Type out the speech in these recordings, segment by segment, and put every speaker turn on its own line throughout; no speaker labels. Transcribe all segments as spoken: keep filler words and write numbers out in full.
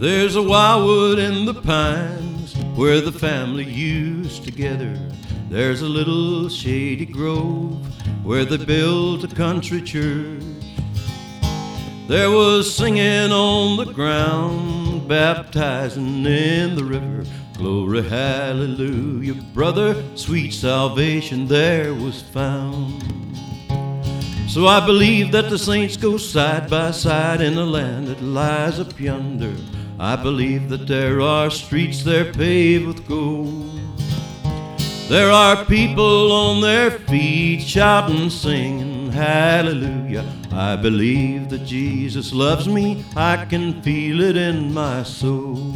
There's a wildwood in the pines where the family used to gather. There's a little shady grove where they built a country church. There was singing on the ground, baptizing in the river. Glory, hallelujah, brother, sweet salvation there was found. So I believe that the saints go side by side in a land that lies up yonder. I believe that there are streets there paved with gold. There are people on their feet shouting, singing, hallelujah. I believe that Jesus loves me. I can feel it in my soul.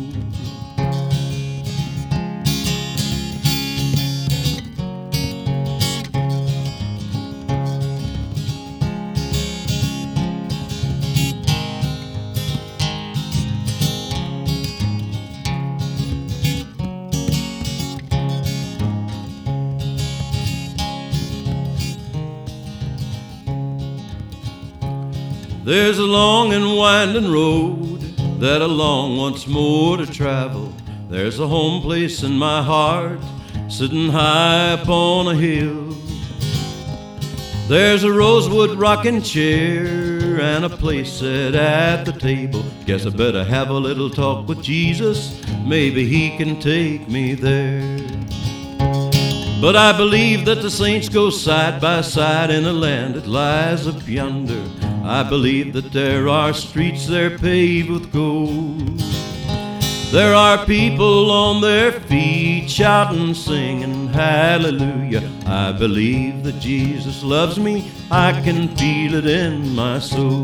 There's a long and winding road that I long once more to travel. There's a home place in my heart, sitting high upon a hill. There's a rosewood rocking chair and a place set at the table. Guess I better have a little talk with Jesus, maybe he can take me there. But I believe that the saints go side by side in a land that lies up yonder. I believe that there are streets there paved with gold. There are people on their feet shouting, singing, hallelujah. I believe that Jesus loves me. I can feel it in my soul.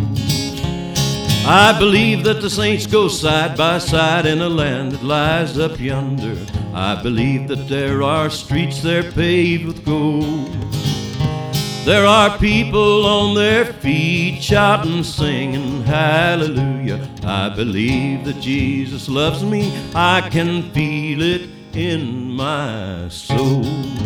I believe that the saints go side by side in a land that lies up yonder. I believe that there are streets there paved with gold. There are people on their feet shouting, singing, hallelujah. I believe that Jesus loves me. I can feel it in my soul.